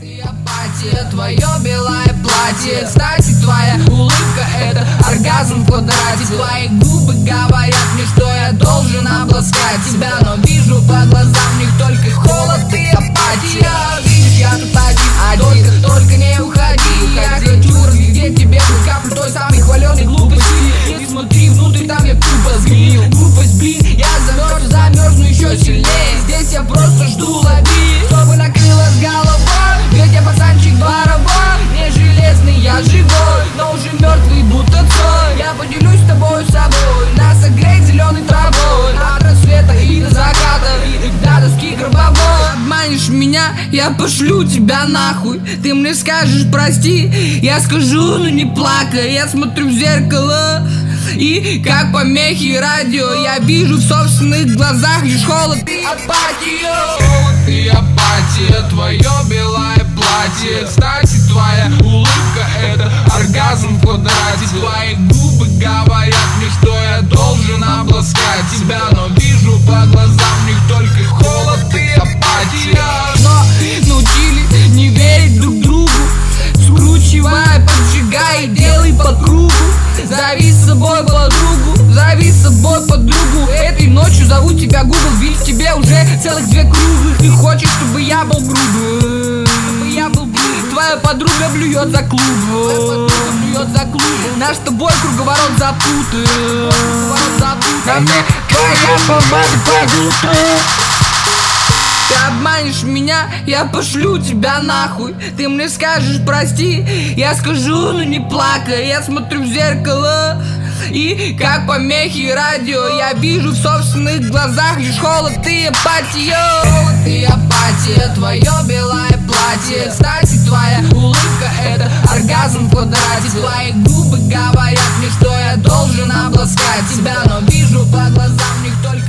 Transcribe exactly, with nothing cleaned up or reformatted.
Ты апатия, твое белое платье. Кстати, твоя улыбка — это оргазм в квадрате. Твои губы говорят мне, что я должен обласкать тебя, но вижу по глазам в них только холод и апатия. Видишь, я тут один, один. Только, только не уходи. Я хочу разглядеть тебе хоть каплю той самой хваленой глупости. Не смотри внутрь, там я тупо сгнил. Глупость, блин, я замерз, замерзну еще сильнее. Здесь я просто жду, лови, чтобы накрыло с головой. Ведь я пацанчик дворовой, не железный, я живой, но уже мертвый, будто цой. Я поделюсь с тобой собой, нас согреть зеленой травой. От рассвета и до заката, и до доски гробовой. Обманешь меня, я пошлю тебя нахуй. Ты мне скажешь прости, я скажу, но не плакай. Я смотрю в зеркало, и как помехи радио я вижу в собственных глазах лишь холод и апатию. Холод и апатия, твое белое платье. Кстати, твоя улыбка — это оргазм в квадрате. Твои губы говорят мне, что я должен обласкать тебя, но вижу по глазам в них только холод и апатия. Но научились не верить друг другу, скручивай, поджигай, делай по кругу. Зови с собой подругу, зови с собой подругу. Этой ночью зову тебя Google, ведь в тебе уже целых две круглых. Ты хочешь, чтобы я был грубым, чтобы я был грубым. Твоя подруга блюет за клубом, блюет за клубом. Наш с тобой круговорот запутан, а мне твоя помада под утро. Ты обманешь меня, я пошлю тебя нахуй. Ты мне скажешь прости, я скажу, но не плакай. Я смотрю в зеркало, и как помехи радио я вижу в собственных глазах лишь холод и апатию. Холод и апатия, твое белое платье. Кстати, твоя улыбка — это оргазм в квадрате. Твои губы говорят мне, что я должен обласкать тебя, но вижу по глазам в них только